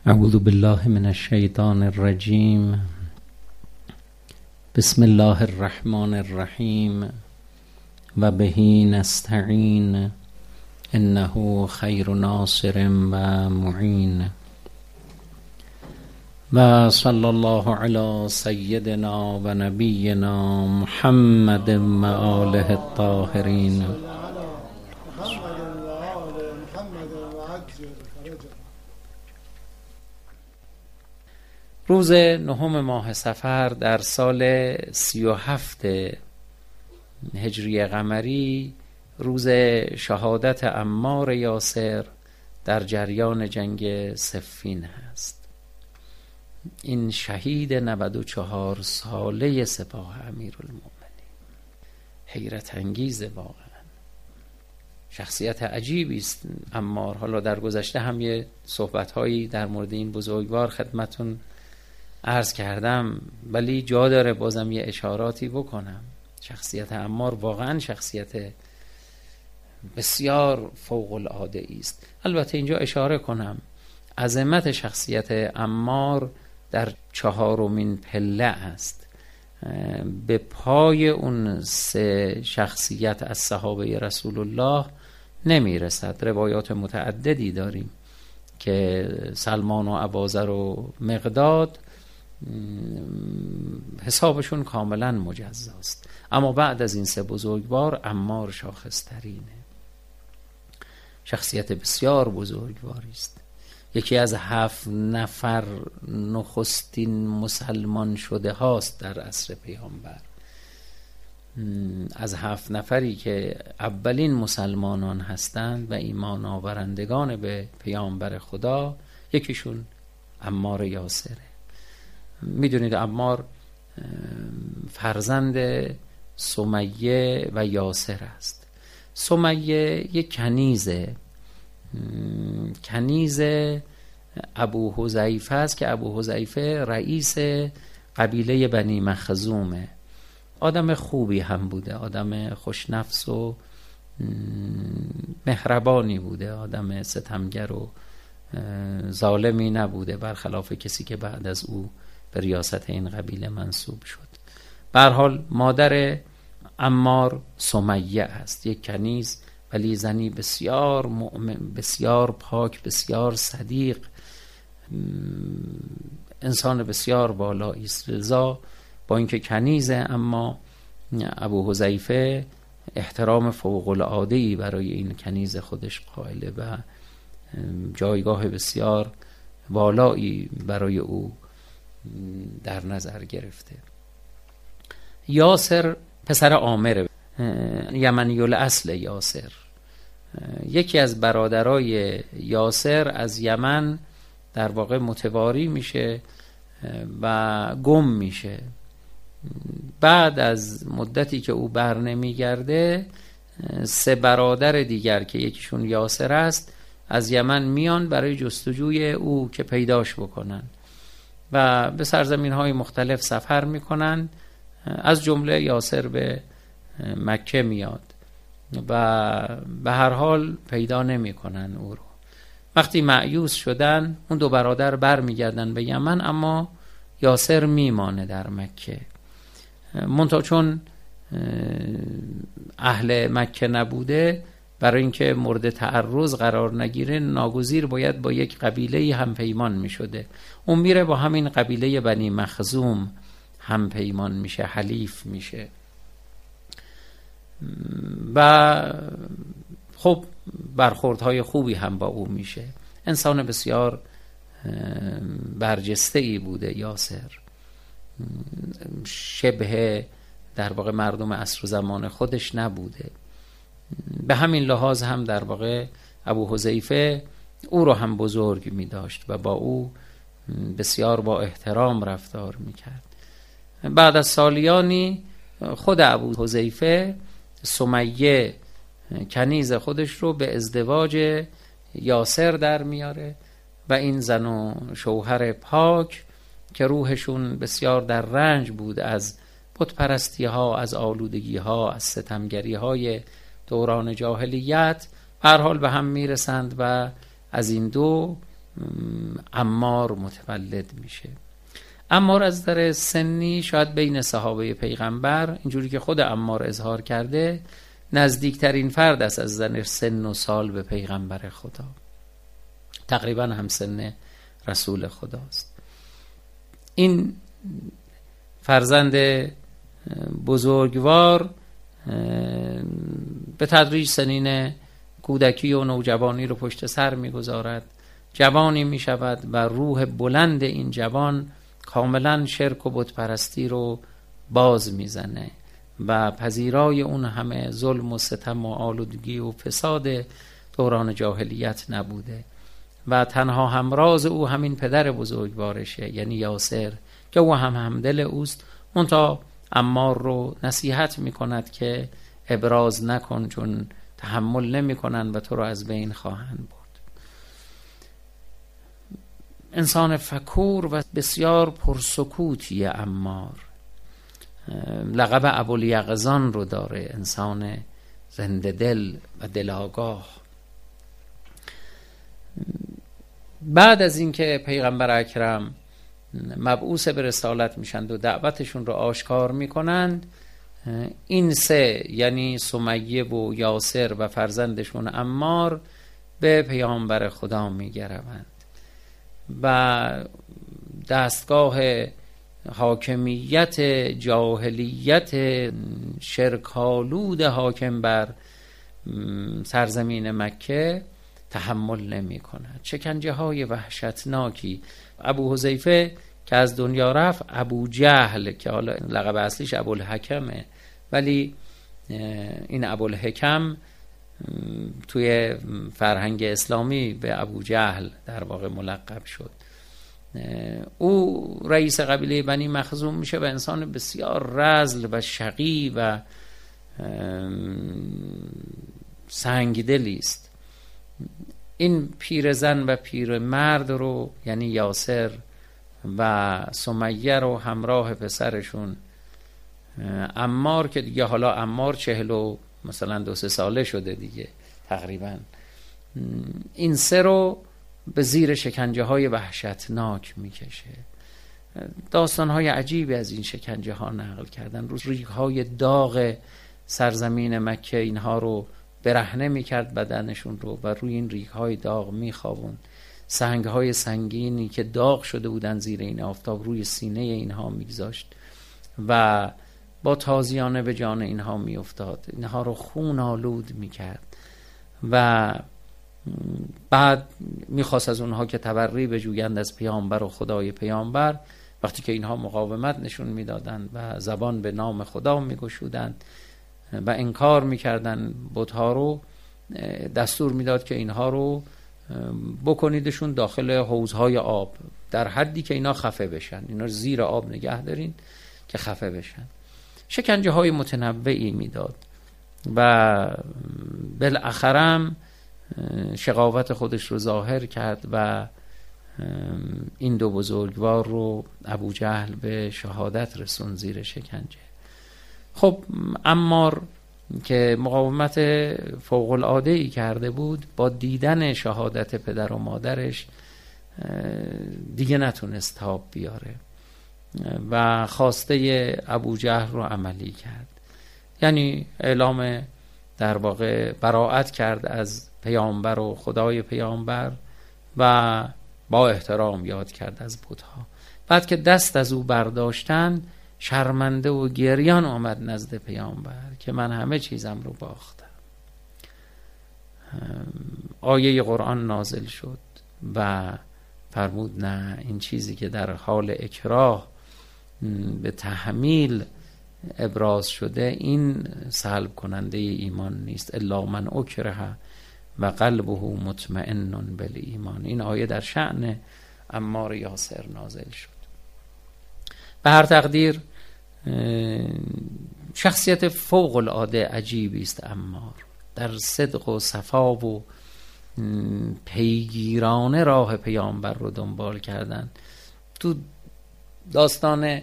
اعوذ بالله من الشیطان الرجیم. بسم الله الرحمن الرحیم و به نستعین انه خیر ناصر و معین و صلی الله علی سیدنا و نبینا محمد و آله الطاهرین. روز 9 ماه صفر در سال 37 هجری قمری، روز شهادت عمار یاسر در جریان جنگ صفین هست. این شهید 94 ساله سپاه امیرالمؤمنین حیرت انگیزه، واقعا شخصیت عجیبی است عمار. حالا در گذشته هم یه صحبت‌هایی در مورد این بزرگوار خدمتون عرض کردم، ولی جا داره بازم یه اشاراتی بکنم. شخصیت عمار واقعا شخصیت بسیار فوق العاده است. البته اینجا اشاره کنم عظمت شخصیت عمار در 4مین پله است. به پای اون 3 شخصیت از صحابه رسول الله نمیرسد. روایات متعددی داریم که سلمان و ابوذر و مقداد حسابشون کاملا مجزاست، اما بعد از این 3 بزرگوار عمار شاخص‌ترینه. شخصیت بسیار بزرگواری است. یکی از 7 نفر نخستین مسلمان شده هاست در عصر پیامبر. از 7 نفری که اولین مسلمانان هستند و ایمان آورندگان به پیامبر خدا، یکیشون عمار یاسره. میدونید عمار فرزند سمیه و یاسر است. سمیه یک کنیز ابو حذیفه است که ابو حذیفه رئیس قبیله بنی مخزومه. آدم خوبی هم بوده، آدم خوشنفس و مهربانی بوده، آدم ستمگر و ظالمی نبوده، برخلاف کسی که بعد از او به ریاست این قبیله منصوب شد. به هر حال مادر عمار سمیه است، یک کنیز ولی زنی بسیار مؤمن، بسیار پاک، بسیار صدیق، انسان بسیار بالایی است. لذا با اینکه کنیزه، اما ابو حذیفه احترام فوق العاده‌ای برای این کنیز خودش قائله و جایگاه بسیار بالایی برای او در نظر گرفته. یاسر پسر عامر یمنی الاصل. یاسر یکی از برادرای یاسر از یمن در واقع متواری میشه و گم میشه. بعد از مدتی که او بر نمیگرده، 3 برادر دیگر که یکیشون یاسر است از یمن میان برای جستجوی او که پیداش بکنن و به سرزمین‌های مختلف سفر میکنن. از جمله یاسر به مکه میاد و به هر حال پیدا نمیکنن او رو. وقتی مایوس شدن، اون 2 برادر بر میگردن به یمن، اما یاسر میمانه در مکه. منتها چون اهل مکه نبوده، برای اینکه مورد تعرض قرار نگیره ناگزیر باید با یک قبیله هم پیمان می شده. اون میره با همین قبیله بنی مخزوم هم پیمان میشه، حلیف میشه و خب برخوردهای خوبی هم با او میشه. انسان بسیار برجسته ای بوده یاسر، شبه در واقع مردم عصر و زمان خودش نبوده. به همین لحاظ هم در واقع ابو حذیفه او رو هم بزرگ می داشت و با او بسیار با احترام رفتار می کرد. بعد از سالیانی خود ابو حذیفه سمیه کنیز خودش رو به ازدواج یاسر در میاره و این زن و شوهر پاک که روحشون بسیار در رنج بود از بتپرستی ها، از آلودگی ها، از ستمگری های دوران جاهلیت، هر حال به هم میرسند و از این 2 عمار متولد میشه. عمار از نظر سنی شاید بین صحابه پیغمبر، اینجوری که خود عمار اظهار کرده، نزدیکترین فرد است از نظر سن و سال به پیغمبر خدا، تقریبا هم سن رسول خداست. این فرزند بزرگوار به تدریج سنین کودکی و نوجوانی رو پشت سر میگذارد، جوانی میشود و روح بلند این جوان کاملا شرک و بت پرستی رو باز میزنه و پذیرای اون همه ظلم و ستم و آلودگی و فساد دوران جاهلیت نبوده و تنها همراز او همین پدر بزرگوارشه، یعنی یاسر، که او هم همدل اوست. منتها عمار رو نصیحت میکند که ابراز نکن، چون تحمل نمیکنن و تو رو از بین خواهند برد. انسان فکور و بسیار پرسکوتی عمار، لقب ابوالیقظان رو داره، انسان زنده دل و دلاگاه. بعد از اینکه پیغمبر اکرم مبعوث به رسالت میشند و دعوتشون رو آشکار میکنند، این سه، یعنی سمیه و یاسر و فرزندشون عمار، به پیامبر خدا میگروند و دستگاه حاکمیت جاهلیت شرکالود حاکم بر سرزمین مکه تحمل نمی کند. شکنجه های وحشتناکی. ابو حذیفه که از دنیا رفت، ابو جهل که حالا لقب اصلیش ابوالحکمه، ولی این ابوالحکم توی فرهنگ اسلامی به ابو جهل در واقع ملقب شد. او رئیس قبیله بنی مخزوم میشه و انسان بسیار رذل و شقی و سنگدلی است. این پیرزن و پیرمرد رو، یعنی یاسر و سمیه رو همراه پسرشون عمار، که دیگه حالا عمار 40 مثلا 2-3 ساله شده دیگه تقریبا، این سه رو به زیر شکنجه های وحشتناک میکشه. داستان های عجیبی از این شکنجه ها نقل کردن. روز ریگ های داغ سرزمین مکه اینها رو برهنه میکرد، بدنشون رو، و روی این ریگ های داغ میخوابوند. سنگ های سنگینی که داغ شده بودن زیر این آفتاب روی سینه اینها میگذاشت و با تازیانه به جان اینها میافتاد، اینها رو خون آلود میکرد و بعد میخواست از اونها که تبری بجویند از پیامبر و خدای پیامبر. وقتی که اینها مقاومت نشون میدادند و زبان به نام خدا میگشودند و انکار میکردند بت‌ها رو، دستور میداد که اینها رو بکنیدشون داخل حوضهای آب، در حدی که اینا خفه بشن، اینا رو زیر آب نگه دارین که خفه بشن. شکنجه های متنوعی میداد و بالاخرم شقاوت خودش رو ظاهر کرد و این دو بزرگوار رو ابو جهل به شهادت رسون زیر شکنجه. خب عمار که مقاومت فوق العاده‌ای کرده بود، با دیدن شهادت پدر و مادرش دیگه نتونست تاب بیاره و خواسته ابو جهل رو عملی کرد، یعنی اعلام در واقع براءت کرد از پیامبر و خدای پیامبر و با احترام یاد کرد از بت‌ها. بعد که دست از او برداشتن، شرمنده و گریان آمد نزد پیامبر که من همه چیزم رو باختم. آیه قرآن نازل شد و فرمود نه، این چیزی که در حال اکراه به تحمیل ابراز شده، این سلب کننده ایمان نیست. الا من اکره و قلبه مطمئن بالایمان. این آیه در شأن عمار یاسر نازل شد. به هر تقدیر شخصیت فوق العاده عجیبی است عمار، در صدق و صفا و پیگیرانه راه پیامبر رو دنبال کردن. تو داستان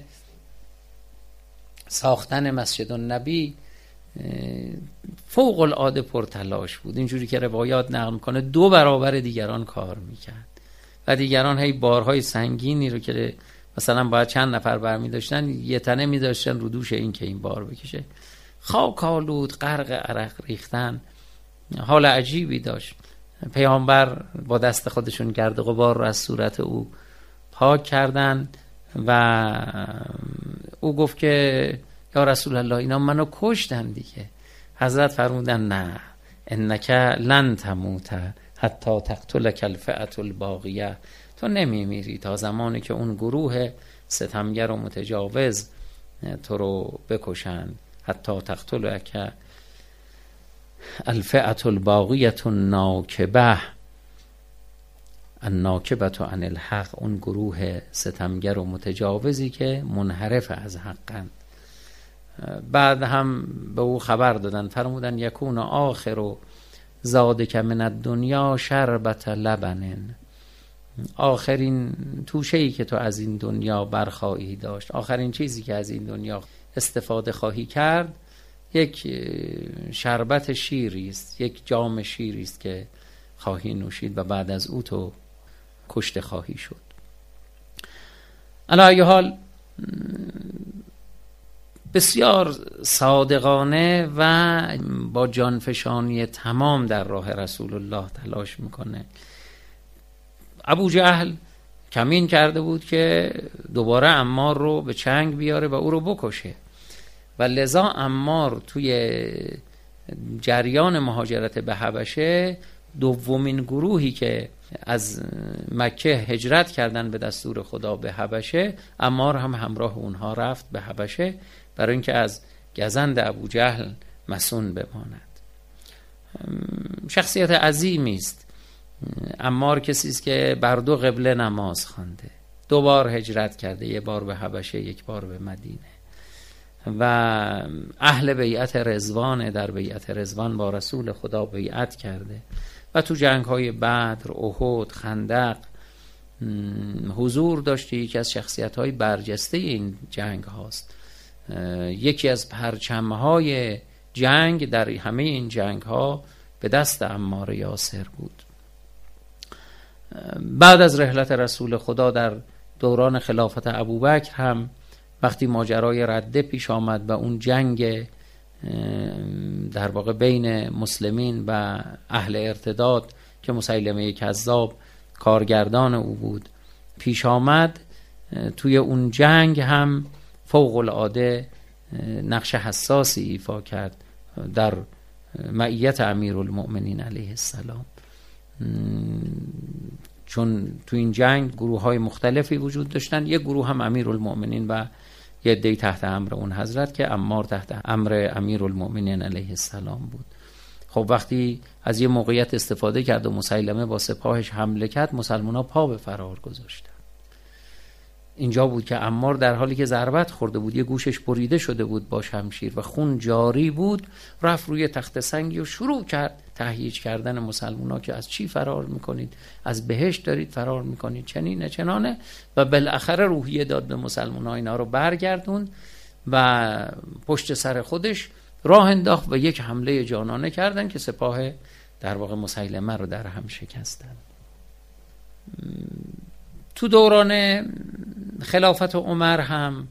ساختن مسجد النبی فوق العاده پرتلاش بود، اینجوری که روایات نقل میکنه 2 برابر دیگران کار میکرد و دیگران هی بارهای سنگینی رو که مثلا باید چند نفر برمی داشتن یه تنه می داشتن رو دوش این که این بار بکشه. خاک آلود، غرق عرق ریختن، حال عجیبی داشت. پیامبر با دست خودشون گرد غبار رو از صورت او پاک کردن و او گفت که یا رسول الله اینا منو کشتن دیگه. حضرت فرمودن نه، انک لن تموت حتی تقتلک الفئة الباغیه، تو نمیمیری تا زمانی که اون گروه ستمگر و متجاوز تو رو بکشن. حتی تقتلک الفئة الباغیه الناکبه، الناکبه عن الحق، اون گروه ستمگر و متجاوزی که منحرف از حقن. بعد هم به او خبر دادن، فرمودن یکون آخر زادک من الدنیا شربت لبن، آخرین توشه‌ای که تو از این دنیا برخواهی داشت، آخرین چیزی که از این دنیا استفاده خواهی کرد یک شربت شیری است، یک جام شیری است که خواهی نوشید و بعد از او تو کشته خواهی شد. علی ای حال بسیار صادقانه و با جانفشانی تمام در راه رسول الله تلاش میکنه. ابو جهل کمین کرده بود که دوباره عمار رو به چنگ بیاره و او رو بکشه و لذا عمار توی جریان مهاجرت به حبشه دومین گروهی که از مکه هجرت کردن به دستور خدا به حبشه، عمار هم همراه اونها رفت به حبشه برای اینکه از گزند ابو جهل مصون بماند. شخصیت عظیمی است عمار، کسی است که بر دو قبله نماز خوانده، 2 بار هجرت کرده، 1 بار به حبشه 1 بار به مدینه و اهل بیعت رضوان، در بیعت رضوان با رسول خدا بیعت کرده و تو جنگ‌های بدر، احد، خندق حضور داشته. یکی از شخصیت‌های برجسته این جنگ هاست. یکی از پرچم‌های جنگ در همه این جنگ‌ها به دست عمار یاسر بود. بعد از رحلت رسول خدا در دوران خلافت ابوبکر هم وقتی ماجرای رده پیش آمد و اون جنگ در واقع بین مسلمین و اهل ارتداد که مسیلمه کذاب کارگردان او بود پیش آمد، توی اون جنگ هم فوق العاده نقش حساسی ایفا کرد در معیت امیرالمؤمنین علیه السلام، چون تو این جنگ گروه های مختلفی وجود داشتن. یک گروه هم امیرالمؤمنین و یه عده‌ای تحت امر اون حضرت که عمار تحت امر امیرالمؤمنین علیه السلام بود. خب وقتی از یه موقعیت استفاده کرد و مسیلمه با سپاهش حمله کرد، مسلمان‌ها پا به فرار گذاشتن. اینجا بود که عمار در حالی که ضربت خورده بود، یه گوشش بریده شده بود با شمشیر و خون جاری بود، رفت روی تخت سنگی و شروع کرد تهییج کردن مسلمان‌ها که از چی فرار میکنید؟ از بهشت دارید فرار میکنید، چنینه چنانه، و بالاخره روحیه داد به مسلمان‌ها، اینا رو برگردون و پشت سر خودش راه انداخت و یک حمله جانانه کردن که سپاه در واقع مسیلمه رو در هم شکستن. تو دوران خلافت عمر هم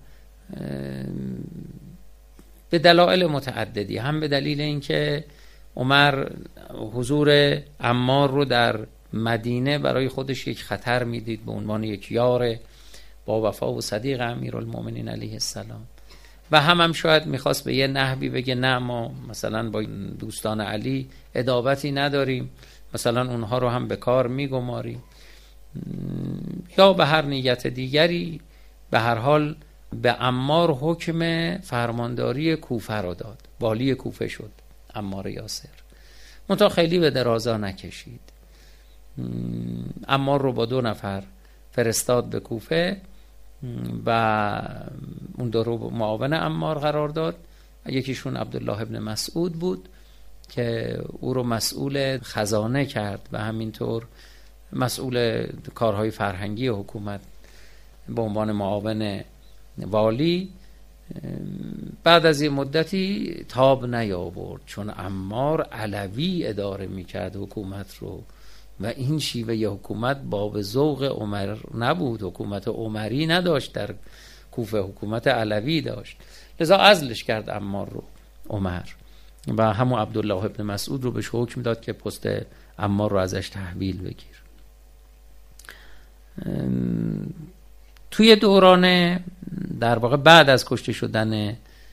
به دلایل متعددی، هم به دلیل اینکه عمر حضور عمار رو در مدینه برای خودش یک خطر میدید به عنوان یک یار با وفا و صدیق امیرالمؤمنین علیه السلام، و هم شاید میخواست به یه نحوی بگه نه ما مثلا با دوستان علی عداوتی نداریم، مثلا اونها رو هم به کار میگماریم، یا به هر نیت دیگری. به هر حال به عمار حکم فرمانداری کوفه رو داد، والی کوفه شد عمار یاسر. منتها خیلی به درازا نکشید، عمار رو با 2 نفر فرستاد به کوفه و اون 2 رو معاون عمار قرار داد. یکیشون عبدالله ابن مسعود بود که او رو مسئول خزانه کرد و همینطور مسئول کارهای فرهنگی حکومت به عنوان معاون والی. بعد از یه مدتی تاب نیاورد، چون عمار علوی اداره میکرد حکومت رو و این شیوه حکومت باب ذوق عمر نبود. حکومت عمری نداشت در کوفه، حکومت علوی داشت. لذا عزلش کرد عمار رو عمر و همون عبدالله ابن مسعود رو بهش حکم داد که پست عمار رو ازش تحویل بگیر. توی دوران در واقع بعد از کشته شدن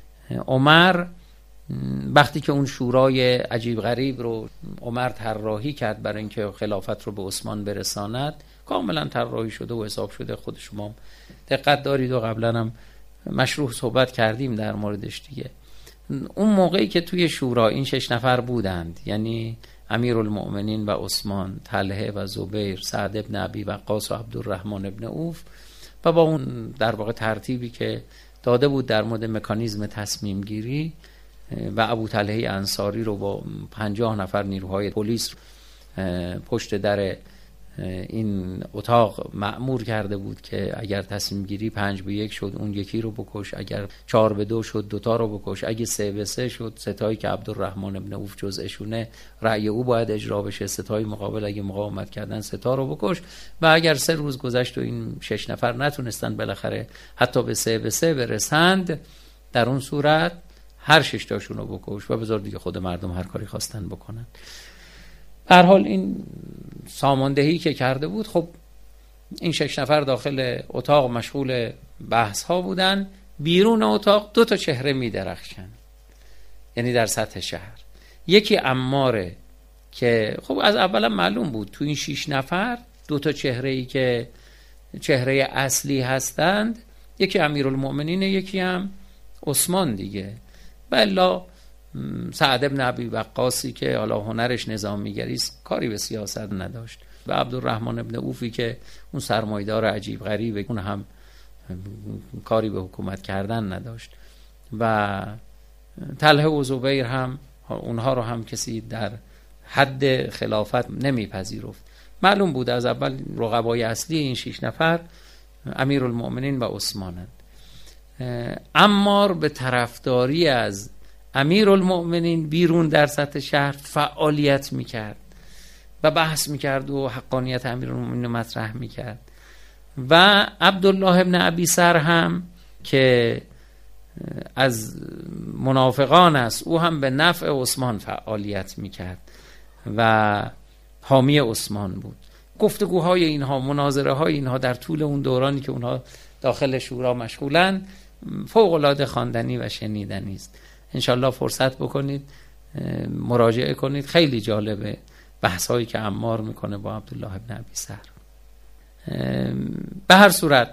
عمر، وقتی که اون شورای عجیب غریب رو عمر طراحی کرد برای اینکه خلافت رو به عثمان برساند، کاملا طراحی شده و حساب شده. خود شما دقت دارید و قبلا هم مشروح صحبت کردیم در موردش دیگه. اون موقعی که توی شورا این 6 نفر بودند، یعنی امیرالمؤمنین و عثمان، طلحه و زبیر، سعد ابن ابی وقاص و عبدالرحمن ابن عوف، و با اون در واقع ترتیبی که داده بود در مورد مکانیزم تصمیم گیری، و ابو طلحه انصاری رو با 50 نفر نیروهای پلیس پشت در این اتاق مأمور کرده بود که اگر تصمیم گیری 5-1 شد اون یکی رو بکش، اگر 4-2 شد 2 تا رو بکش، اگه 3-3 شد 3 تایی که عبدالرحمن ابن عوف جزءشونه رأی او باید اجرا بشه، 3 تای مقابل اگه مقاومت کردن 3 تا رو بکش. و اگر 3 روز گذشت و این 6 نفر نتونستن بالاخره حتی به 3-3 برسند، در اون صورت هر 6 تاشون رو بکش و بذار دیگه خود مردم هر کاری خواستن بکنن. به هر حال این ساماندهی که کرده بود، خب این 6 نفر داخل اتاق مشغول بحث ها بودن. بیرون اتاق 2 تا چهره می درخشن، یعنی در سطح شهر. یکی عماره که خب از اولا معلوم بود تو این 6 نفر 2 تا چهره‌ای که چهره اصلی هستند، یکی امیرالمؤمنین، یکی هم عثمان دیگه. بلا سعد ابن ابی وقاصی که حالا هنرش نظامیگری است، کاری به سیاست نداشت، و عبدالرحمن ابن عوفی که اون سرمایه‌دار عجیب غریبه، اون هم کاری به حکومت کردن نداشت، و طلحه و زبیر هم، اونها رو هم کسی در حد خلافت نمیپذیرفت. معلوم بود از اول رقبای اصلی این 6 نفر امیرالمؤمنین و عثمانند. عمار به طرفداری از امیرالمؤمنین بیرون در سطح شهر فعالیت میکرد و بحث میکرد و حقانیت امیرالمؤمنین مطرح میکرد، و عبدالله ابن ابی سر هم که از منافقان است، او هم به نفع عثمان فعالیت میکرد و حامی عثمان بود. گفتگوهای اینها، مناظره های اینها در طول اون دورانی که اونها داخل شورا مشغولن فوق العاده خواندنی و شنیدنی است. انشالله فرصت بکنید مراجعه کنید، خیلی جالبه بحث هایی که عمار میکنه با عبدالله ابن ابی سر. به هر صورت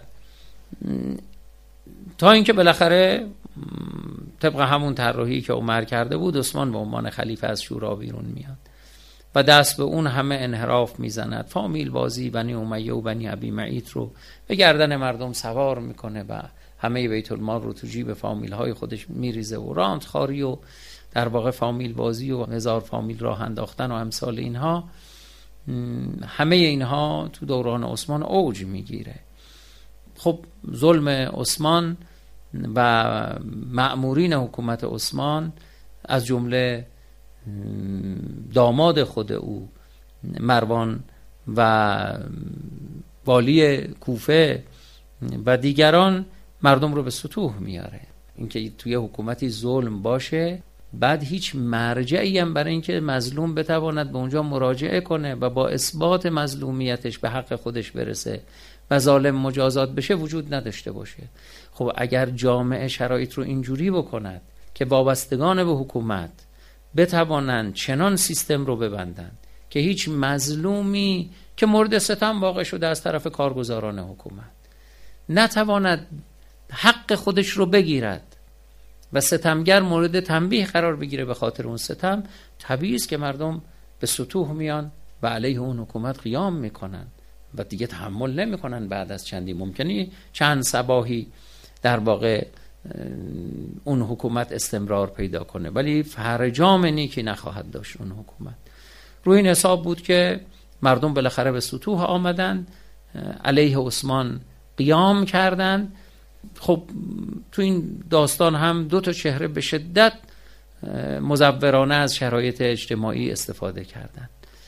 تا اینکه بالاخره طبق همون طراحی که عمر کرده بود، عثمان به عنوان خلیفه از شورا بیرون میاد و دست به اون همه انحراف میزند. فامیل بازی بنی امیه و بنی ابی معیط رو به گردن مردم سوار میکنه و همه بیت المال رو تو جیب فامیل های خودش میریزه و رانت خاری و در واقع فامیل بازی و هزار فامیل راه انداختن و امثال اینها، همه اینها تو دوران عثمان اوج میگیره. خب ظلم عثمان و مأمورین حکومت عثمان، از جمله داماد خود او مروان و والی کوفه و دیگران، مردم رو به ستوه میاره. اینکه توی حکومتی ظلم باشه، بعد هیچ مرجعی هم برای اینکه مظلوم بتواند به اونجا مراجعه کنه و با اثبات مظلومیتش به حق خودش برسه و ظالم مجازات بشه وجود نداشته باشه. خب اگر جامعه شرایط رو اینجوری بکند که وابستگان به حکومت بتوانند چنان سیستم رو ببندند که هیچ مظلومی که مورد ستم واقع شده از طرف کارگزاران حکومت نتواند حق خودش رو بگیرد و ستمگر مورد تنبیه قرار بگیره به خاطر اون ستم، طبیعی است که مردم به ستوه میان و علیه اون حکومت قیام میکنن و دیگه تحمل نمیکنن. بعد از چندی ممکنی چند صباحی در واقع اون حکومت استمرار پیدا کنه، ولی فرجام نیکی نخواهد داشت اون حکومت. روی این حساب بود که مردم بالاخره به ستوه آمدن، علیه عثمان قیام کردند. خب تو این داستان هم 2 تا چهره به شدت مزورانه از شرایط اجتماعی استفاده کردند.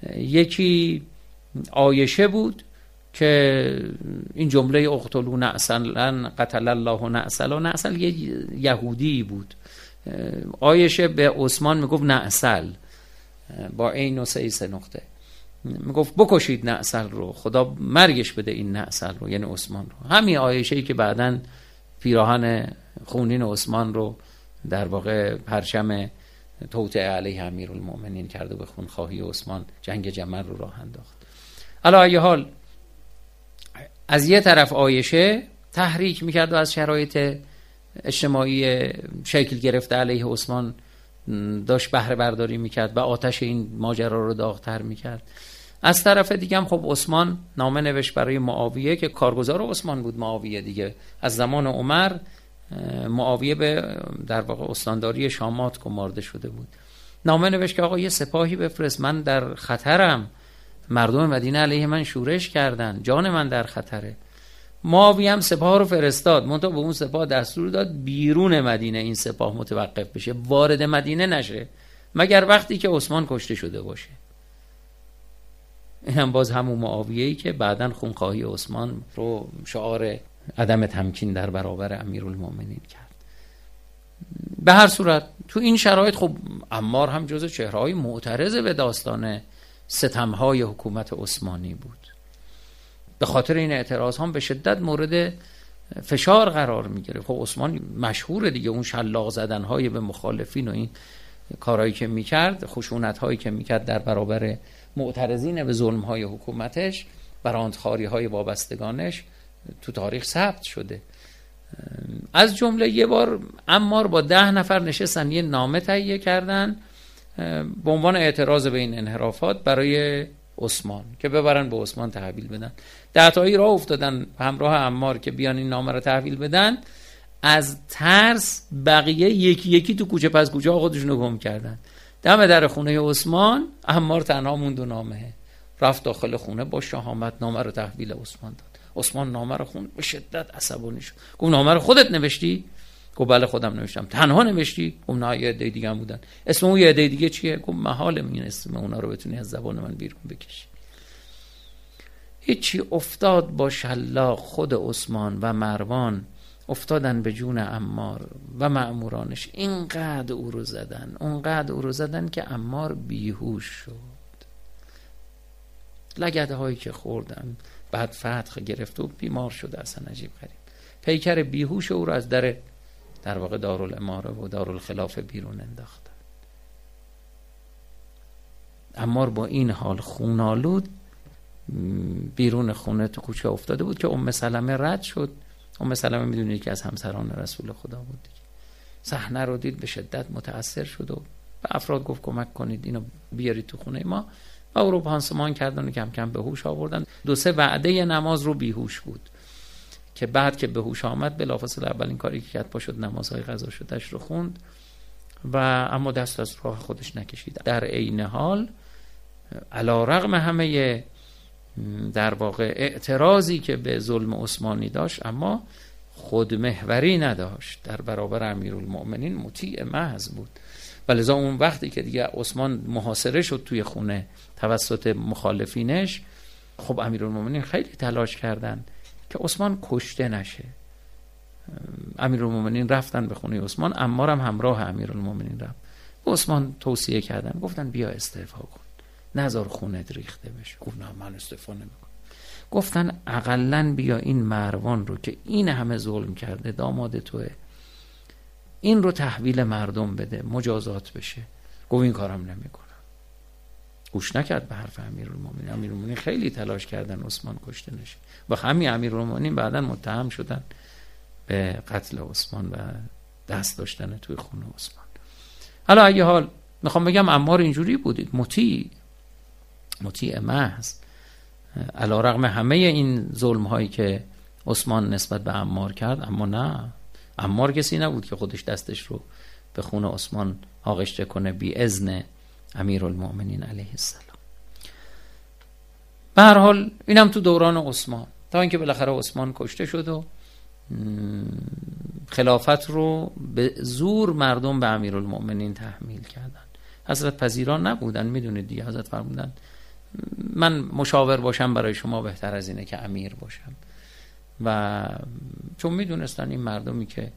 یکی عایشه بود که این جمله اقتلوا نعسلا قتل الله نعسلا، نعسل یه یهودی بود. عایشه به عثمان میگفت نعسل با عین و سه نقطه، میگفت بکشید نعسل رو، خدا مرگش بده این نعسل رو، یعنی عثمان رو. همین عایشه‌ای که بعداً پیراهن خونین عثمان رو در واقع پرچم توطئه علیه امیرالمؤمنین کرده، به خونخواهی عثمان جنگ جمل رو راه انداخت. علی ای حال از یه طرف عایشه تحریک میکرد و از شرایط اجتماعی شکل گرفته علیه عثمان داشت بهره برداری میکرد و آتش این ماجرا رو داغ‌تر میکرد. از طرف دیگه هم خب عثمان نامه نوشت برای معاویه که کارگزار عثمان بود. معاویه دیگه از زمان عمر معاویه به در واقع استانداری شامات گمارده شده بود. نامه نوشت که آقا یه سپاهی بفرست، من در خطرم، مردم مدینه علیه من شورش کردن، جان من در خطره. معاویه هم سپاه رو فرستاد، منتها به اون سپاه دستور داد بیرون مدینه این سپاه متوقف بشه، وارد مدینه نشه مگر وقتی که عثمان کشته شده باشه. این هم باز همون معاویه‌ای که بعداً خونخواهی عثمان رو شعار عدم تمکین در برابر امیرالمؤمنین کرد. به هر صورت تو این شرایط خب عمار هم جزو چهره‌های معترض به داستان ستم‌های حکومت عثمانی بود. به خاطر این اعتراض هم به شدت مورد فشار قرار میگیره. خب عثمان مشهوره دیگه، اون شلاق زدن‌های به مخالفین و این کارهایی که میکرد، خشونت‌هایی که میکرد در برابر معترضین به ظلم‌های حکومتش، براندخواری‌های وابستگانش تو تاریخ ثبت شده. از جمله یه بار عمار با 10 نفر نشستن یه نامه تهیه کردن به عنوان اعتراض به این انحرافات برای عثمان که ببرن به عثمان تحویل بدن. 10 تایی راه افتادن همراه عمار که بیان این نامه رو تحویل بدن. از ترس بقیه یکی یکی تو کوچه پس کوچه خودشون رو گم کردن. دم در خونه عثمان عمار تنها موند و نامه رفت داخل خونه با شهامت نامه رو تحویل عثمان داد. عثمان نامه رو خوند، به شدت عصبانی شد. گفت نامه رو خودت نوشتی؟ گفت بله خودم نوشتم. تنها نوشتی؟ گفت نه یه عده دیگه هم بودن. اسم اون یه عده دیگه چیه؟ گفت محاله این اسم اونا رو بتونی از زبان من بیرون بکشی. هیچی، افتاد با شلاق خود عثمان و مروان افتادن به جون عمار و مأمورانش. اینقدر او رو زدن، اونقدر او رو زدن که عمار بیهوش شد. لگده هایی که خوردن بعد فتح گرفت و بیمار شده. اصلا عجیب غریب. پیکر بیهوش او رو از در واقع دارالاماره و دارالخلافه بیرون انداختن. عمار با این حال خونالود بیرون خونه تو کوچه افتاده بود که ام سلمه رد شد. ام سلمه میدونید که از همسران رسول خدا بود دیگه. صحنه رو دید، به شدت متأثر شد و به افراد گفت کمک کنید اینو بیارید تو خونه ما. و او رو پانسمان کردن و کم کم به هوش آوردن. 2-3 وعده نماز رو بیهوش بود که بعد که به هوش آمد بلافاصله اولین کاری که کرد پا شد نمازهای قضا شدهش رو خوند و اما دست از راه خودش نکشید. در عین حال علی رغم همه در واقع اعتراضی که به ظلم عثمانی داشت، اما خودمحوری نداشت، در برابر امیرالمؤمنین مطیع محض بود. ولذا اون وقتی که دیگه عثمان محاصره شد توی خونه توسط مخالفینش، خب امیرالمؤمنین خیلی تلاش کردن که عثمان کشته نشه. امیرالمؤمنین رفتن به خونه عثمان، عمار هم همراه امیرالمؤمنین رفت. به عثمان توصیه کردن، گفتن بیا استعفا کن، نذار خونت ریخته بشه. گفت نه من استعفا نمیکنم. گفتن اقلن بیا این مروان رو که این همه ظلم کرده، داماد توه، این رو تحویل مردم بده، مجازات بشه. گفت این کارم نمیکنم. گوش نکرد به حرف امیرالمؤمنین. امیرالمؤمنین خیلی تلاش کردن عثمان کشته نشه و همین امیرالمؤمنین بعداً متهم شدن به قتل عثمان و دست داشتن توی خونه عثمان. حالا ای حال میخوام بگم عمار اینجوری بود، مطیع محض، علی رغم همه این ظلم هایی که عثمان نسبت به عمار کرد. اما نه، عمار کسی نبود که خودش دستش رو به خون عثمان آغشته کنه بی اذن امیرالمؤمنین علیه السلام. به هر حال اینم تو دوران عثمان، تا اینکه بالاخره عثمان کشته شد و خلافت رو به زور مردم به امیرالمؤمنین تحمیل کردن. حضرت پذیران نبودن، میدونید دیگه. حضرت فرمودن من مشاور باشم برای شما بهتر از اینه که امیر باشم. و چون میدونستن این مردمی که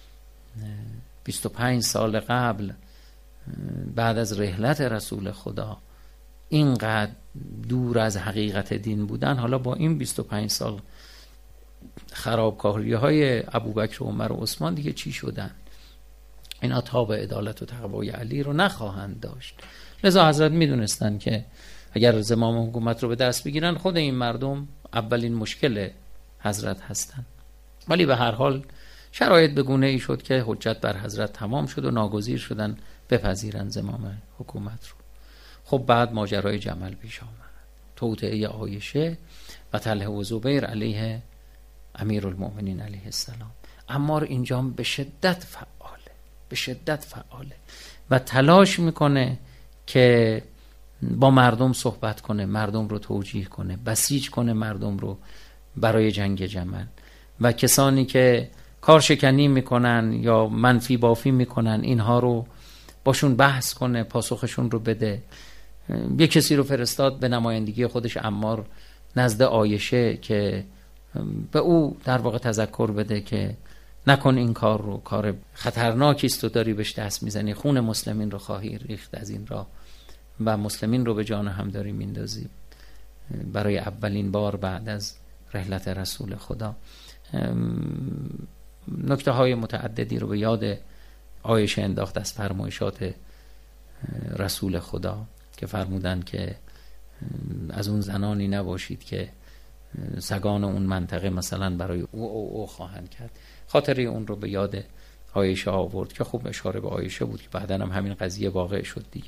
25 سال قبل بعد از رحلت رسول خدا اینقدر دور از حقیقت دین بودن، حالا با این 25 سال خرابکاری های ابوبکر و عمر و عثمان دیگه چی شدن؟ اینا تاب عدالت و تقوای علی رو نخواهند داشت. لذا حضرت میدونستن که اگر زمام حکومت رو به دست بگیرن، خود این مردم اولین مشکل حضرت هستن. ولی به هر حال شرایط به گونه ای شد که حجت بر حضرت تمام شد و ناگزیر شدن بپذیرن زمام حکومت رو. خب بعد ماجرای جمل پیش آمد، توطئه عایشه و طلحه و زبیر علیه امیرالمؤمنین علیه السلام. عمار اینجا به شدت فعاله و تلاش میکنه که با مردم صحبت کنه، مردم رو توجیه کنه، بسیج کنه مردم رو برای جنگ جمل. و کسانی که کارشکنی میکنن یا منفی بافی میکنن، اینها رو باشون بحث کنه، پاسخشون رو بده. یک کسی رو فرستاد به نمایندگی خودش عمار نزد عایشه که به او در واقع تذکر بده که نکن این کار رو، کار خطرناکی است و داری بهش دست میزنی، خون مسلمین رو خواهی ریخت از این راه و مسلمین رو به جان هم داری میندازی. برای اولین بار بعد از رحلت رسول خدا نکته های متعددی رو به یاد عایشه انداخت از فرمایشات رسول خدا که فرمودن که از اون زنانی نباشید که سگان اون منطقه مثلا برای او خواهند کرد. خاطره اون رو به یاد عایشه آورد که خوب اشاره به عایشه بود که بعداً هم همین قضیه واقع شد دیگه.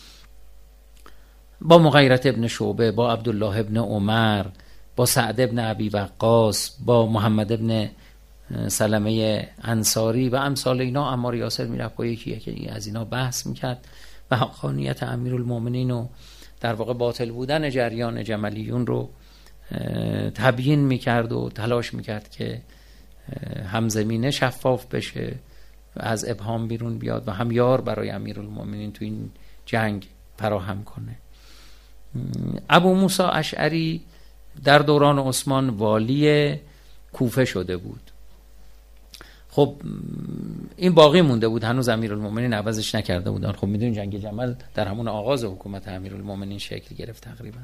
با مغیرة ابن شعبه، با عبدالله ابن عمر، با سعد ابن ابی وقاص، با محمد ابن سلمه انصاری و امثال اینا عمار یاسر میرفت با یکی که از اینا بحث میکرد و حقانیت امیرالمؤمنین و در واقع باطل بودن جریان جملیون رو تبیین میکرد و تلاش میکرد که همزمینه شفاف بشه، از ابهام بیرون بیاد و هم یار برای امیرالمؤمنین تو این جنگ فراهم کنه. ابو موسی اشعری در دوران عثمان والی کوفه شده بود. خب این باقی مونده بود، هنوز امیرالمؤمنین عوضش نکرده بودن. خب میدونین جنگ جمل در همون آغاز حکومت امیرالمؤمنین شکل گرفت تقریبا.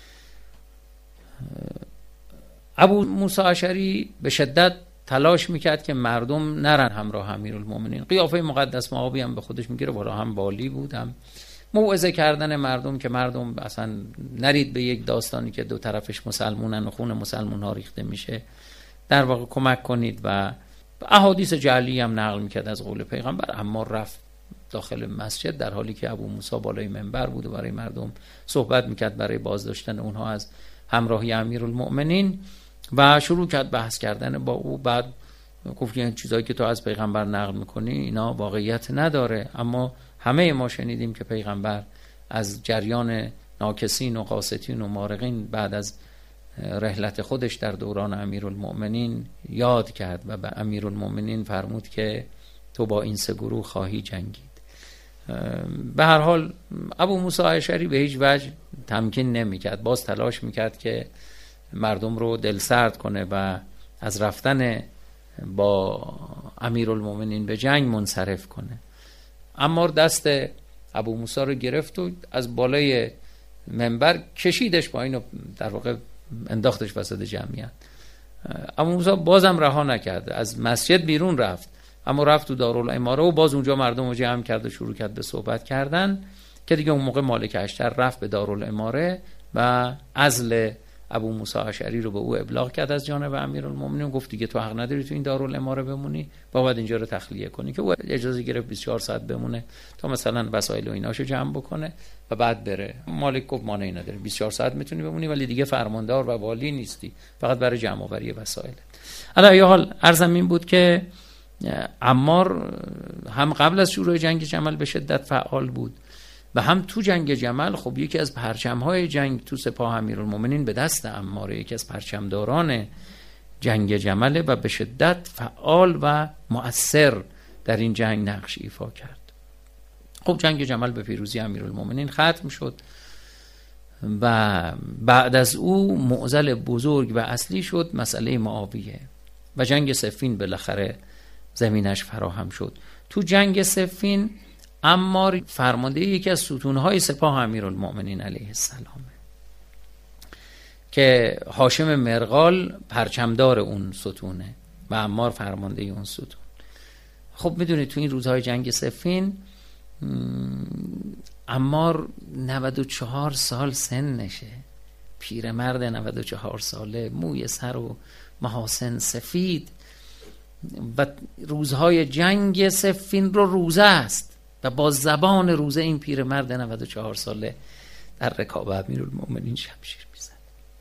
ابو موسی اشعری به شدت تلاش میکرد که مردم نرن همراه امیرالمؤمنین. قیافه مقدس مآبی هم به خودش میگیره، والا هم والی بود، هم موعظه کردن مردم که مردم اصلا نرید به یک داستانی که دو طرفش مسلمونن و خون مسلمون ها ریخته میشه، در واقع کمک کنید. و احادیث جعلی هم نقل میکرد از قول پیغمبر. اما رفت داخل مسجد در حالی که ابو موسی بالای منبر بود و برای مردم صحبت میکرد برای بازداشتن اونها از همراهی امیرالمؤمنین و شروع کرد بحث کردن با او. بعد گفت این چیزایی که تو از پیغمبر نقل میکنی اینا واقعیت نداره، اما همه ما شنیدیم که پیغمبر از جریان ناکسین و قاسطین و مارقین بعد از رحلت خودش در دوران امیرالمؤمنین یاد کرد و به امیرالمؤمنین فرمود که تو با این سه گروه خواهی جنگید. به هر حال ابو موسی اشعری به هیچ وجه تمکین نمیکرد، باز تلاش میکرد که مردم رو دل سرد کنه و از رفتن با امیرالمؤمنین به جنگ منصرف کنه. اما دست ابو موسی رو گرفت و از بالای منبر کشیدش پایین و در واقع انداختش وسط جمعیت. ابو موسی بازم رها نکرد، از مسجد بیرون رفت، اما رفت تو دارالاماره و باز اونجا مردم رو جمع کرد و شروع کرد به صحبت کردن که دیگه اون موقع مالک اشتر رفت به دارالاماره و عزل ابو موسی اشعری رو به او ابلاغ کرد از جانب امیرالمؤمنین. گفت دیگه تو حق نداری تو این دارالاماره بمونی، باید اینجا رو تخلیه کنی. که او اجازه گرفت 24 ساعت بمونه تا مثلا وسایل و ایناشو جمع بکنه و بعد بره. مالک گفت مانعی نداره، 24 ساعت میتونی بمونی ولی دیگه فرماندار و والی نیستی، فقط برای جمع آوری وسایل. علی ای حال عرضم این بود که عمار هم قبل از شروع جنگ جمل به شدت فعال بود و هم تو جنگ جمل. خب یکی از پرچم‌های جنگ تو سپاه امیرالمؤمنین به دست عمار، یکی از پرچمداران جنگ جمل و به شدت فعال و مؤثر در این جنگ نقش ایفا کرد. خب جنگ جمل به پیروزی امیرالمؤمنین ختم شد و بعد از او معضل بزرگ و اصلی شد مسئله معاویه و جنگ صفین بالاخره زمینش فراهم شد. تو جنگ صفین عمار فرمانده یکی از ستونهای سپاه امیرالمؤمنین علیه السلام که هاشم مرغال پرچمدار اون ستونه و عمار فرمانده اون ستون. خب میدونید تو این روزهای جنگ صفین عمار 94 سال سنشه، پیرمرد 94 ساله، موی سر و محاسن سفید و روزهای جنگ صفین رو روزه است و با زبان روزه این پیرمرد 94 ساله در رکاب امیرالمؤمنین شمشیر میزد.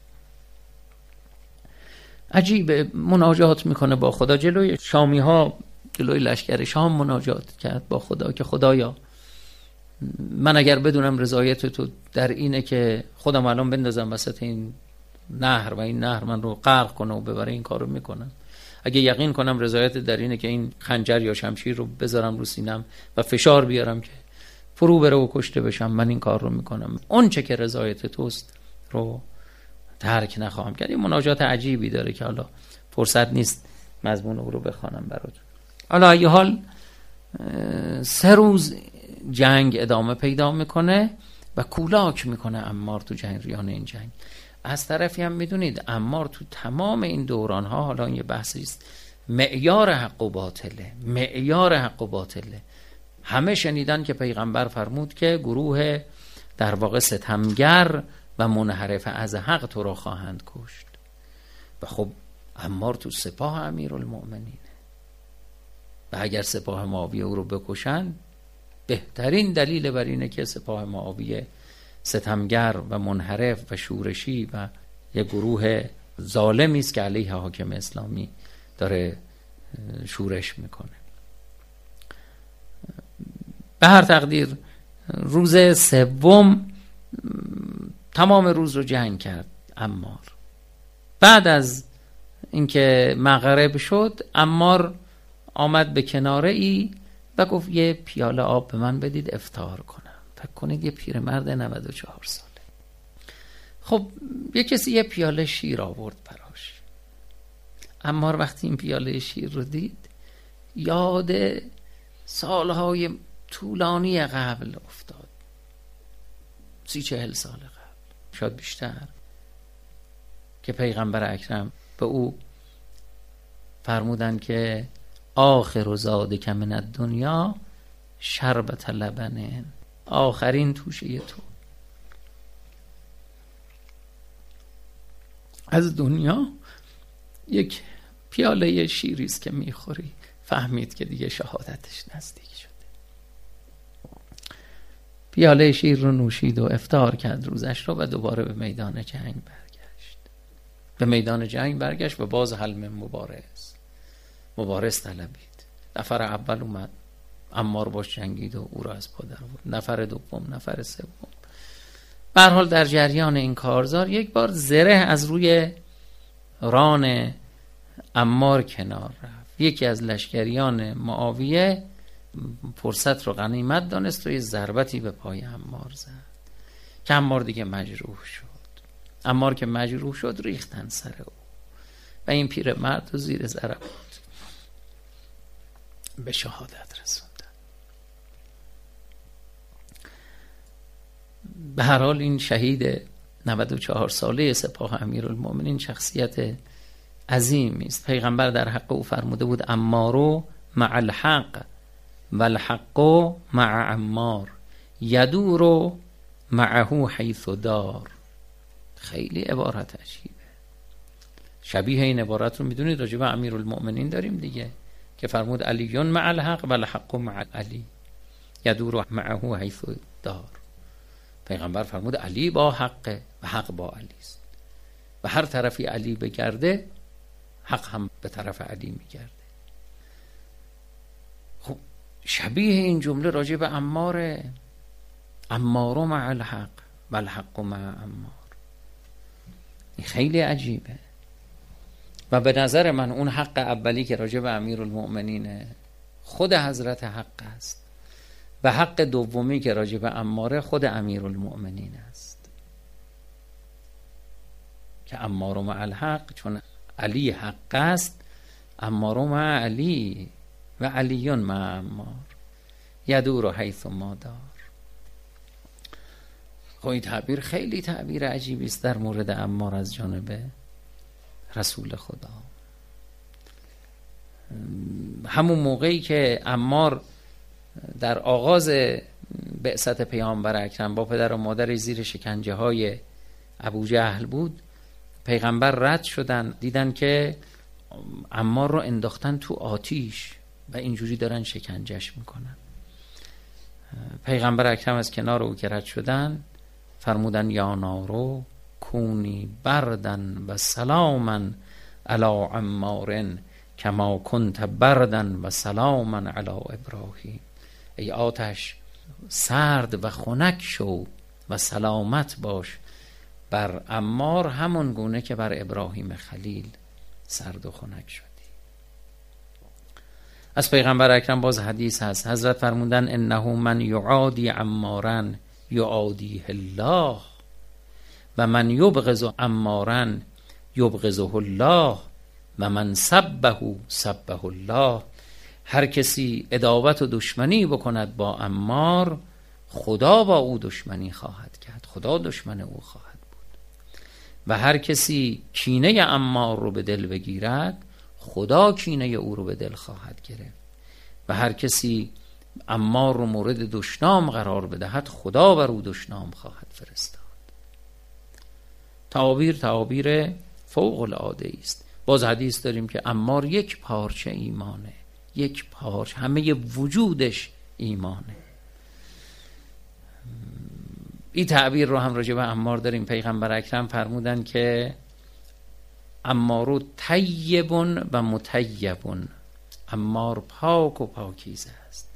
عجیبه، مناجات میکنه با خدا. جلوی شامی ها، جلوی لشکر شام مناجات کرد با خدا که خدایا من اگر بدونم رضایت تو در اینه که خودم الان بندازم وسط این نهر و این نهر من رو غرق کنه و ببره، این کارو میکنم. اگه یقین کنم رضایت در اینه که این خنجر یا شمشیر رو بذارم رو سینم و فشار بیارم که فرو بره و کشته بشم، من این کار رو میکنم. اون چه که رضایت توست رو ترک نخواهم کرد. این مناجات عجیبی داره که حالا فرصت نیست مضمون رو بخوانم براتون. حالا ای حال 3 روز جنگ ادامه پیدا میکنه و کولاک میکنه عمار تو جریان این جنگ. از طرفی هم میدونید عمار تو تمام این دوران ها، حالا این یه بحثی است، معیار حق و باطله، معیار حق و باطله. همه شنیدن که پیغمبر فرمود که گروه در واقع ستمگر و منحرف از حق تو را خواهند کشت و خب عمار تو سپاه امیرالمؤمنینه و اگر سپاه معاویه او رو بکشن بهترین دلیل بر اینه که سپاه معاویه ستمگر و منحرف و شورشی و یه گروه ظالمی است که علیه حاکم اسلامی داره شورش میکنه. به هر تقدیر روز سوم تمام روز رو جنگ کرد عمار. بعد از اینکه مغرب شد عمار آمد به کناره ای و گفت یه پیاله آب به من بدید افطار کنم. فکر کنید یه پیرمرد 94 ساله. خب یه کسی یه پیاله شیر آورد براش. عمار وقتی این پیاله شیر رو دید یاد سالهای طولانی قبل افتاد، 30-40 سال قبل، شاید بیشتر، که پیغمبر اکرم به او فرمودن که آخر زادک من الدنیا شربت لبن، آخرین توشه تو از دنیا یک پیاله شیری است که میخوری. فهمید که دیگه شهادتش نزدیک شده. پیاله شیر رو نوشید و افطار کرد روزش رو و دوباره به میدان جنگ برگشت. به میدان جنگ برگشت و باز حلم مبارز طلبید. نفر اول اومد، عمار باش جنگید و او را از پا در آورد. نفر دوم، نفر سوم. به هر حال در جریان این کارزار یک بار زره از روی ران عمار کنار رفت. یکی از لشکریان معاویه فرصت رو غنیمت دانست و یه ضربتی به پای عمار زد که عمار دیگه مجروح شد. عمار که مجروح شد ریختن سر او و این پیرمرد رو زیر ضربات به شهادت رسوندن. به هر حال این شهید 94 ساله سپاه امیرالمؤمنین شخصیت عظیمی است. پیغمبر در حق او فرموده بود عمارو مع الحق و الحق مع عمار یدور معه حیث دار. خیلی عبارت عجیبه. شبیه این عبارت رو میدونید راجع به امیرالمؤمنین داریم دیگه که فرمود علی مع الحق و الحق مع علی یدور معه حیث دار. پیغمبر فرمود علی با حق و حق با علی است و هر طرفی علی بگرده حق هم به طرف علی میگرده. خب شبیه این جمله راجع به عمار مع الحق و الحق مع عمار. این خیلی عجیبه و به نظر من اون حق اولی که راجع به امیرالمؤمنینه خود حضرت حق است و حق دومی که راجع به عماره خود امیرالمؤمنین است. که عمار مع الحق، چون علی حق است، عمار مع علی و علی مع عمار یدور حیث ما دار. خب این تعبیر خیلی تعبیر عجیبی است در مورد عمار از جانب رسول خدا. همون موقعی که عمار در آغاز بعثت پیامبر اکرم با پدر و مادر زیر شکنجه های ابو جهل بود، پیغمبر رد شدن، دیدن که عمار رو انداختن تو آتیش و اینجوری دارن شکنجهش میکنن. پیغمبر اکرم از کنار او که رد شدن فرمودن یا نارو کونی بردن و سلاما علی عمار کما کنت بردن و سلاما علی ابراهیم. ای آتش سرد و خنک شو و سلامت باش بر عمار همون گونه که بر ابراهیم خلیل سرد و خنک شدی. از پیغمبر اکرم باز حدیث هست، حضرت فرمودن انه من یعادی عمارا یعادیه الله و من یبغض عمارا یبغضه الله و من سبه سبه الله. هر کسی عداوت و دشمنی بکند با عمار، خدا با او دشمنی خواهد کرد، خدا دشمن او خواهد بود. و هر کسی کینه عمار رو به دل بگیرد، خدا کینه او رو به دل خواهد گرفت. و هر کسی عمار رو مورد دشنام قرار بدهد، خدا بر او دشنام خواهد فرستاد. تعابیر فوق العاده است. باز حدیث داریم که عمار یک پارچه ایمانه، یک پارچه، همه وجودش ایمانه. این تعبیر رو هم راجع به عمار داریم. پیغمبر اکرم فرمودن که عمارو طیب و مطیب، عمار پاک و پاکیزه است.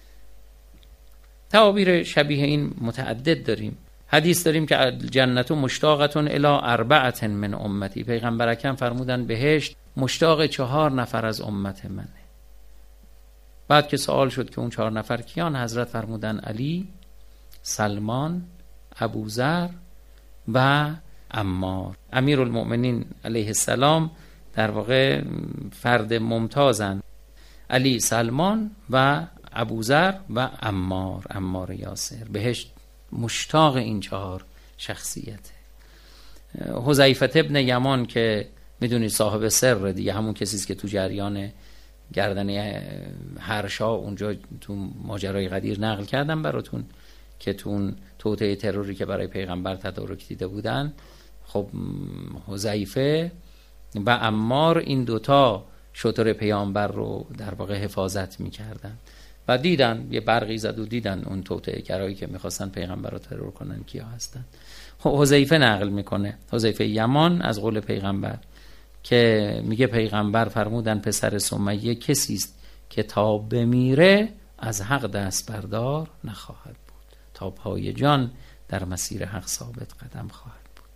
تعابیر شبیه این متعدد داریم. حدیث داریم که جنت مشتاقتون الی 4 من امتی. پیغمبر اکرم فرمودن بهشت مشتاق 4 نفر از امت منه. بعد که سوال شد که اون 4 نفر کیان، حضرت فرمودن علی، سلمان، ابوذر و عمار. امیرالمؤمنین علیه السلام در واقع فرد ممتازن، علی، سلمان و ابوذر و عمار یاسر. بهشت مشتاق این 4 شخصیته. حذیفه ابن یمان که میدونید صاحب سر دیگه، همون کسی است که تو جریان گردنه هرشا اونجا تو ماجرای غدیر نقل کردم براتون که تو اون توطئه تروری که برای پیغمبر تدارک دیده بودن. خب حذیفه و عمار این دوتا شتر پیامبر رو در واقع حفاظت میکردن و دیدن یه برقی زد و دیدن اون توطئه گرایی که میخواستن پیغمبر رو ترور کنن کیا هستن. حذیفه نقل میکنه، حذیفه یمان از قول پیغمبر که میگه پیغمبر فرمودن پسر سمیه کسی است که تا بمیره از حق دست بردار نخواهد بود، تا پای جان در مسیر حق ثابت قدم خواهد بود.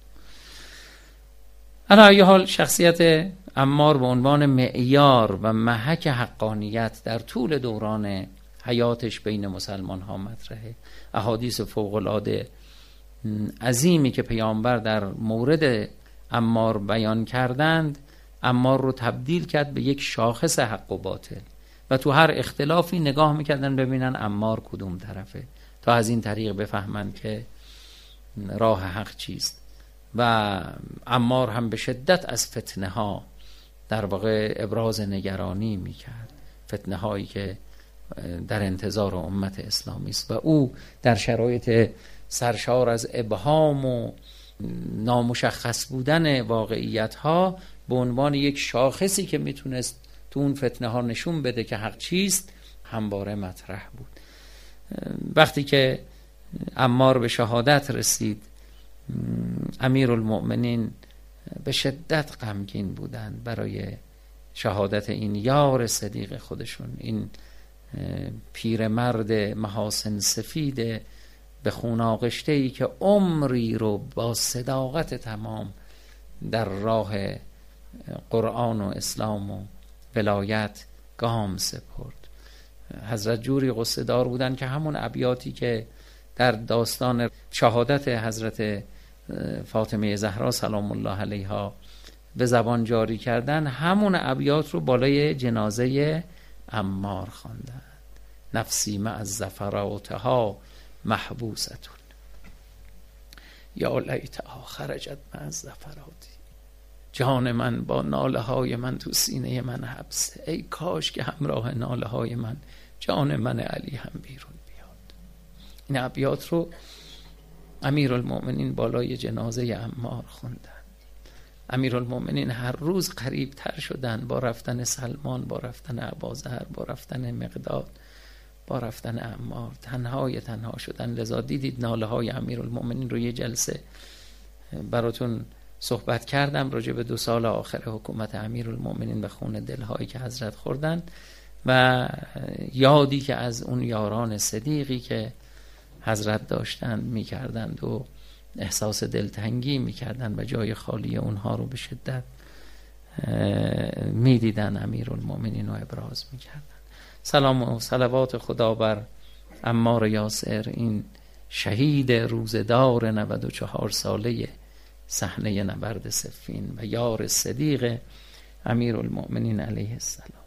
علی ای حال شخصیت عمار به عنوان معیار و محک حقانیت در طول دوران حیاتش بین مسلمان ها مطرحه. احادیث فوق العاده عظیمی که پیامبر در مورد عمار بیان کردند، عمار رو تبدیل کرد به یک شاخص حق و باطل و تو هر اختلافی نگاه میکردن ببینن عمار کدوم طرفه تا از این طریق بفهمن که راه حق چیست. و عمار هم به شدت از فتنه ها در واقع ابراز نگرانی میکرد، فتنه هایی که در انتظار امت اسلامی است و او در شرایط سرشار از ابهام و نامشخص بودن واقعیت ها به عنوان یک شاخصی که میتونست تو اون فتنه ها نشون بده که حق چیست همواره مطرح بود. وقتی که عمار به شهادت رسید، امیرالمؤمنین به شدت غمگین بودند برای شهادت این یار صدیق خودشون، این پیرمرد محاسن سفید به خون آغشته‌ای که عمری رو با صداقت تمام در راه قرآن و اسلام و ولایت گام سپرد. حضرت جوری غصه دار بودن که همون ابیاتی که در داستان شهادت حضرت فاطمه زهرا سلام الله علیها به زبان جاری کردن، همون ابیات رو بالای جنازه عمار خواندن. نفسی مع الزفراتها محبوستون یا لیتها خرجت مع الزفراتی. جان من با ناله های من تو سینه من حبسه، ای کاش که همراه ناله های من جان من علی هم بیرون بیاد. این ابیات رو امیرالمؤمنین بالای جنازه عمار خوندن. امیرالمؤمنین هر روز قریب تر شدن، با رفتن سلمان، با رفتن ابوذر، با رفتن مقداد، با رفتن عمار تنها شدن. لذا دیدید ناله های امیرالمؤمنین رو یه جلسه براتون صحبت کردم راجع به 2 سال آخر حکومت امیرالمؤمنین و خون دلهایی که حضرت خوردن و یادی که از اون یاران صدیقی که حضرت داشتن میکردند و احساس دلتنگی میکردن و جای خالی اونها رو به شدت میدیدن امیرالمؤمنین و ابراز میکردن. سلام و صلوات خدا بر عمار یاسر، این شهید روزدار 94 ساله صحنه نبرد صفین و یار صدیق امیرالمؤمنین علیه السلام.